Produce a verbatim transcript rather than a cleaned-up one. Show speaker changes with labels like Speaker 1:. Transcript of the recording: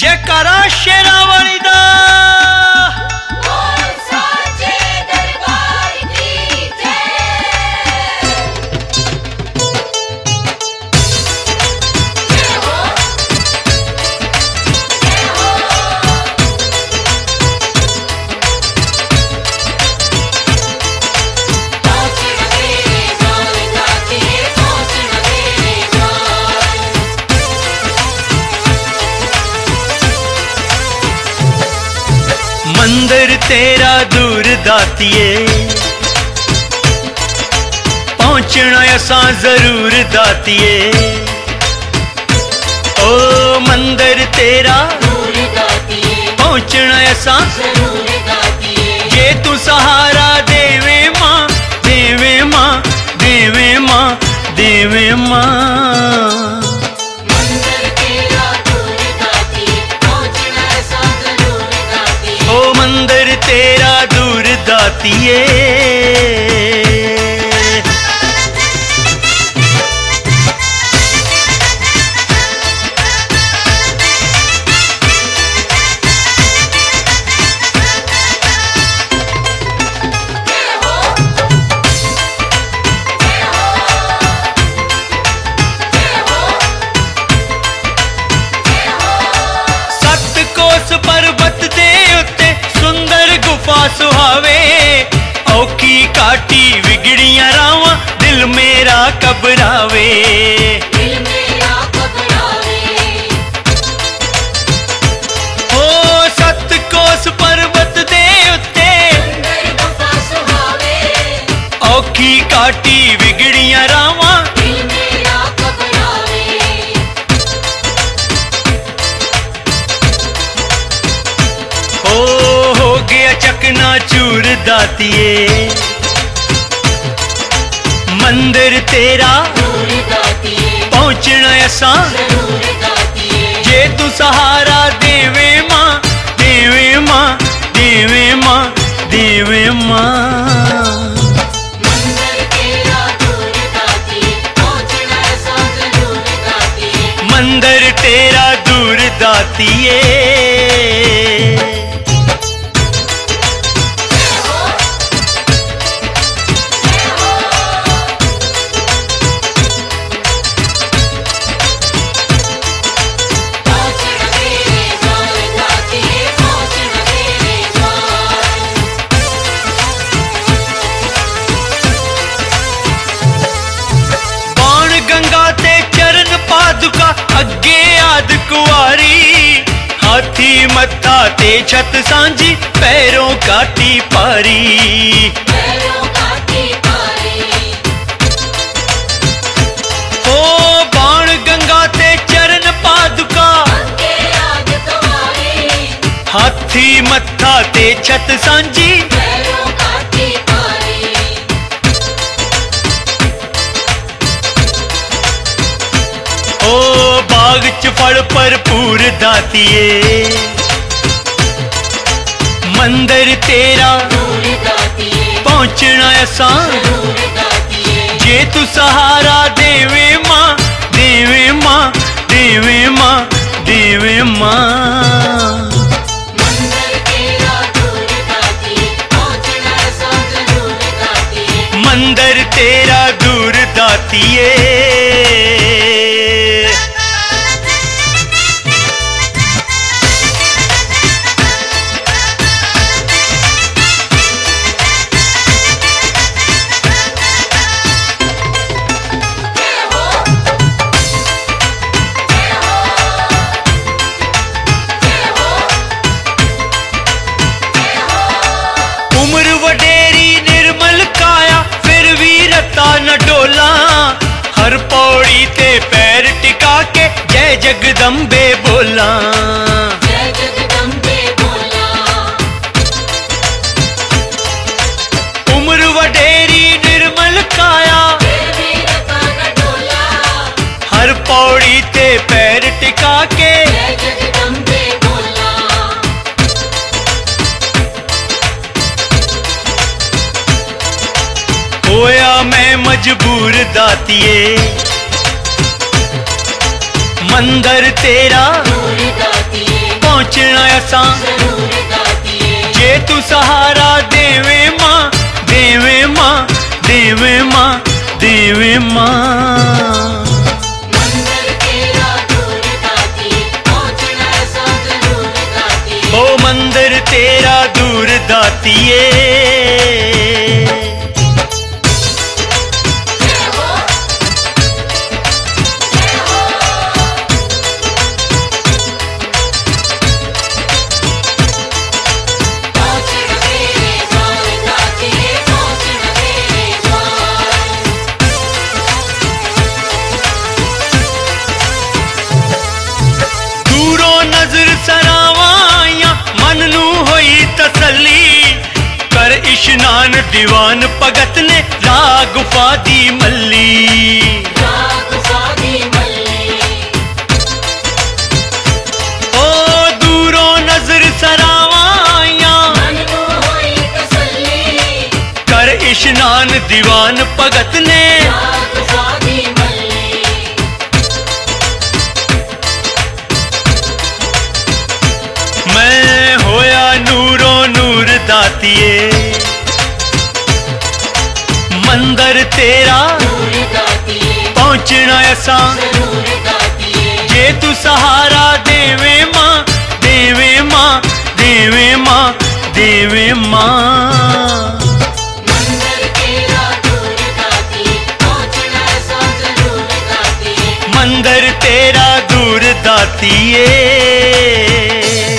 Speaker 1: जयकारा शेरा वाली दा। मंदिर तेरा दूर दातिए, पहुंचना असां जरूर दातिए। ओ मंदिर तेरा दूर दातिए, पहुंचना असां जरूर दातिए। जे तू सहारा देवे मां, देवे मां, देवे मां, देवे मां। मंदिर तेरा दूर दातिए। सत कोस पर्वत दे उत्ते सुंदर गुफा सुहावे, औखी काटी विगड़ियां रावां दिल मेरा घबरावे। दिल मेरा घबरावे। ओ सत कोस पर्वत दे उत्ते सुंदर गुफा सुहावे, औखी काटी विगड़ियां रावां दिल मेरा घबरावे। ओ चकना चूर दातिए, मंदिर तेरा दूर दातिए, पहुंचना असां जरूर दातिए। जे तू सहारा देवे मां, देवे मां, देवे मां, देवे मां। मंदिर तेरा दूर दातिए, पहुंचना असां जरूर दातिए। मंदिर तेरा दूर दातिए। अगे आद कुआरी, हाथी मत्था ते छत सांझी, पैरों काटी पारी। पैरों काटी पारी। ओ बाण गंगा ते चरण पादुका, अगे आद कुआरी, हाथी मत्था ते छत सांझी, पैरों काटी पारी। ओ बाग च फल भरपूर दातिए, मंदिर तेरा दूर दातिए, पहुंचना असां जरूर दातिए। जे तू सहारा देवे मां, देवे मां, देवे मां, देवे मां। मंदिर तेरा दूर दातिए, पहुंचना असां जरूर दातिए। मंदिर तेरा दूर दातिए। उम्र वडेरी निर्मल काया, फिर भी रता न डोला, हर पौड़ी ते पैर टिका के जय जगदम्बे बोला। जय जगदम्बे बोला। उम्र वडेरी निर्मल काया, फिर भी रता न डोला, हर पौड़ी ते पैर टिका के जय जगदम्बे बोला। होया मैं मजबूर दातिए, मंदिर तेरा दूर दातिए, पहुंचना असां जे तू सहारा देवे मां देवे मां देवे मां देवे मां ओ मंदिर तेरा दूर दातिए इशनान दीवान भगत ने राग फादी मल्ली ओ दूरों नजर सरावाया कर इशनान दीवान भगत ने मैं होया नूरों नूर दातिए मंदिर तेरा पहुंचना असां जे तू सहारा देवे मां देवे मां देवे मां देवे मां मंदिर तेरा दूर दातिए